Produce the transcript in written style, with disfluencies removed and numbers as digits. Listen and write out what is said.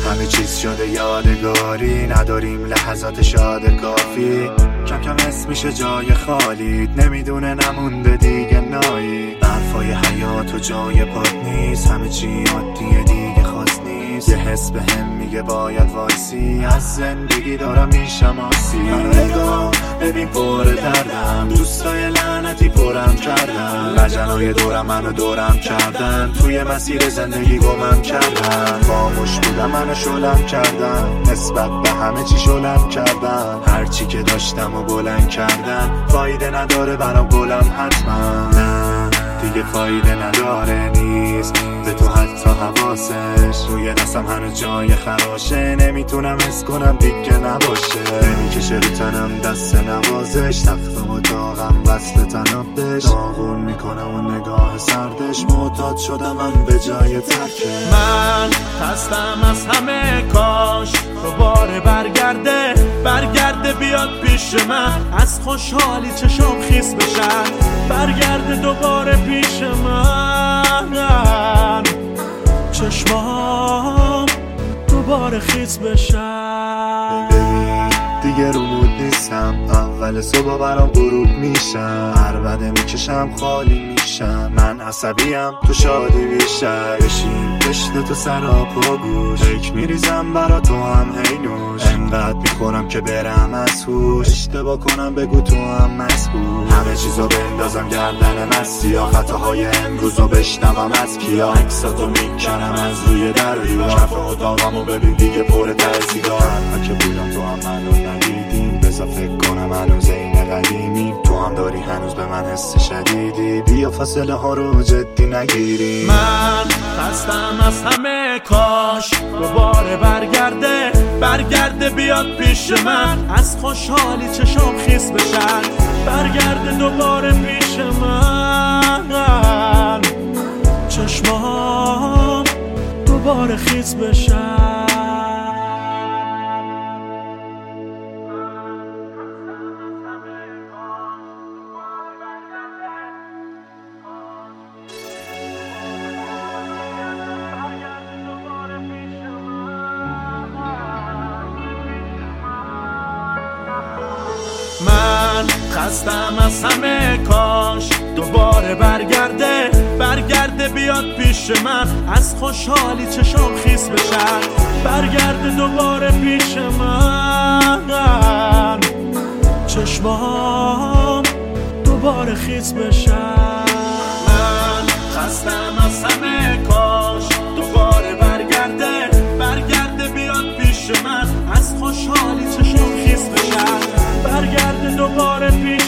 همه چیز شده یادگاری، نداریم لحظات شاد کافی. کم کم اسم میشه جای خالیت، نمیدونه نمونده دیگه نایی. برفای حیات و جای پات نیست، همه چی عادیه دیگه خاص نیست. یه حس به هم میگه باید وایسی، از زندگی دارم میشم آسی. منو نگاه ببین پر دردم، دوستای لعنتی پرم کردن. لجنای دورم منو دورم کردن، توی مسیر زندگی گمم کردن. خاموش بودم منو شلم کردن، نسبت به همه چی شلم کردن. هرچی که داشتم و بلند کردن، فایده نداره برام گلم حتما. نه دیگه فایده نداره نیست به تو حتی حواسش. روی دستم هنوز جای خراشه، نمیتونم حس کنم دیگه نباشه. نمیکشه رو تنم دست نوازش، تختم و داغم وصل تنابش. داغون میکنم و نگاه سردش، معتاد شدم من به جای ترکه. من خستم از همه، کاش دوباره برگرده بیاد پیش من. از خوشحالی چشام خیس بشن، برگرده دوباره پیش من. چشمام دوباره خیس بشن. دیگه رو مود نیستم، اول صبح برام غروب میشم. عربده میکشم خالی میشم، من عصبیم تو شادی بیشتر. بشین پشت تو سراپا گوش، فکر میریزم برا تو هم هینوش. انقدر میخورم که برم از هوش، اشتباه کنم بگو تو هم مسئول. همه چیزو بندازم گردن مسیا، خطاهای امروزو بشنوم از کیا. عکساتو میکنم از روی دریا، کف اتاقمو ببین دیگه پر ترسیدار. من که بودم تو هم منو ندیدیم، بذار فکر کنم هنوز این قدیمیم. تو هم داری هنوز به من حس شدیدی، بیا فاصله ها رو جدی نگیریم. من خستم از همه، کاش دوباره برگرده بیاد پیش من. از خوشحالی چشام خیس بشن، برگرده دوباره پیش من. چشمام دوباره خیس بشن. من خستم از همه، کاش دوباره برگرده بیاد پیش من. از خوشحالی چشام خیس بشن، برگرده دوباره پیش من. چشمام دوباره خیس بشن. من خستم از همه، کاش دوباره برگرده بیاد پیش من. از خوشحالی چشام خیس بشن، برگرده دوباره پیش